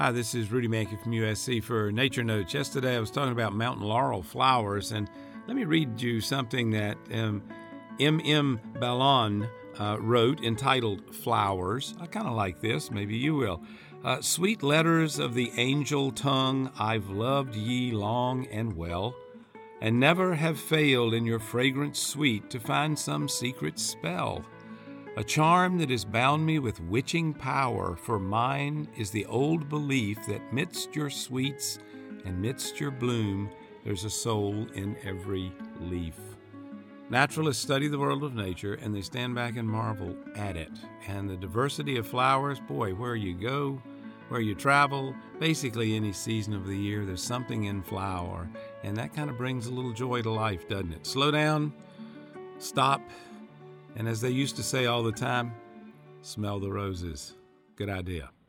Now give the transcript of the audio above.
Hi, this is Rudy Mankey from USC for Nature Notes. Yesterday I was talking about mountain laurel flowers, and let me read you something that M.M. Ballon wrote entitled Flowers. I kind of like this. Maybe you will. Sweet letters of the angel tongue, I've loved ye long and well, and never have failed in your fragrance sweet to find some secret spell. A charm that has bound me with witching power, for mine is the old belief that midst your sweets and midst your bloom, there's a soul in every leaf. Naturalists study the world of nature, and they stand back and marvel at it. And the diversity of flowers, boy, where you go, where you travel, basically any season of the year, there's something in flower. And that kind of brings a little joy to life, doesn't it? Slow down, stop, and as they used to say all the time, smell the roses. Good idea.